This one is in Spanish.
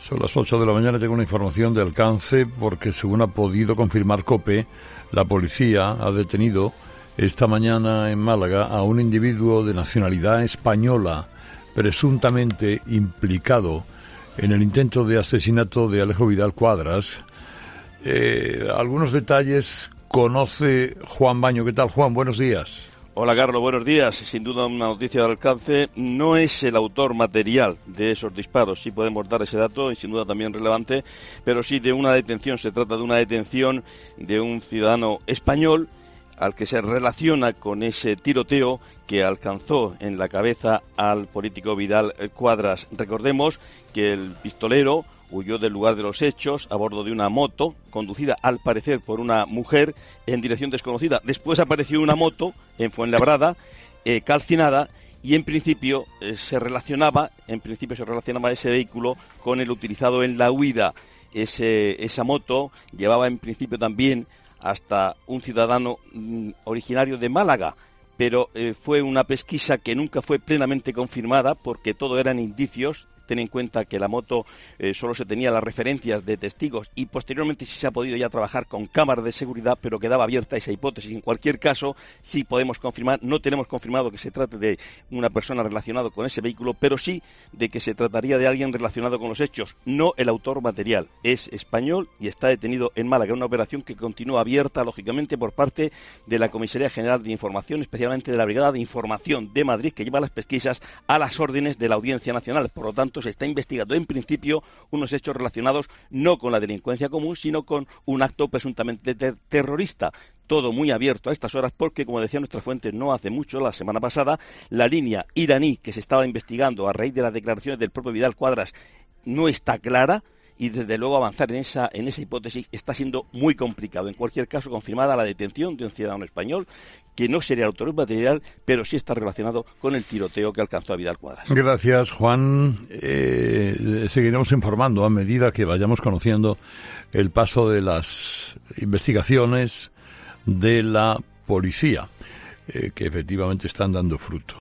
Son las 8 de la mañana, tengo una información de alcance porque, según ha podido confirmar COPE, la policía ha detenido esta mañana en Málaga a un individuo de nacionalidad española presuntamente implicado en el intento de asesinato de Alejo Vidal Cuadras. Algunos detalles conoce Juan Baño. ¿Qué tal, Juan? Buenos días. Hola, Carlos, buenos días. Sin duda una noticia de alcance. No es el autor material de esos disparos, sí podemos dar ese dato, y sin duda también relevante, pero sí de una detención. Se trata de una detención de un ciudadano español al que se relaciona con ese tiroteo que alcanzó en la cabeza al político Vidal Cuadras. Recordemos que el pistolero huyó del lugar de los hechos a bordo de una moto, conducida al parecer por una mujer en dirección desconocida. Después apareció una moto en Fuenlabrada, calcinada, y en principio se relacionaba ese vehículo con el utilizado en la huida. Esa moto llevaba en principio también hasta un ciudadano originario de Málaga, pero fue una pesquisa que nunca fue plenamente confirmada porque todo eran indicios. Ten en cuenta que la moto solo se tenía las referencias de testigos y posteriormente sí se ha podido ya trabajar con cámaras de seguridad, pero quedaba abierta esa hipótesis. En cualquier caso, sí podemos confirmar, no tenemos confirmado que se trate de una persona relacionada con ese vehículo, pero sí de que se trataría de alguien relacionado con los hechos, no el autor material. Es español y está detenido en Málaga, una operación que continúa abierta, lógicamente, por parte de la Comisaría General de Información, especialmente de la Brigada de Información de Madrid, que lleva las pesquisas a las órdenes de la Audiencia Nacional. Por lo tanto, se está investigando en principio unos hechos relacionados no con la delincuencia común, sino con un acto presuntamente terrorista. Todo muy abierto a estas horas porque, como decía nuestra fuente no hace mucho, la semana pasada, la línea iraní que se estaba investigando a raíz de las declaraciones del propio Vidal Cuadras no está clara. Y desde luego avanzar en esa hipótesis está siendo muy complicado. En cualquier caso, confirmada la detención de un ciudadano español que no sería el autor material, pero sí está relacionado con el tiroteo que alcanzó a Vidal Cuadras. Gracias, Juan. Seguiremos informando a medida que vayamos conociendo el paso de las investigaciones de la policía, que efectivamente están dando fruto.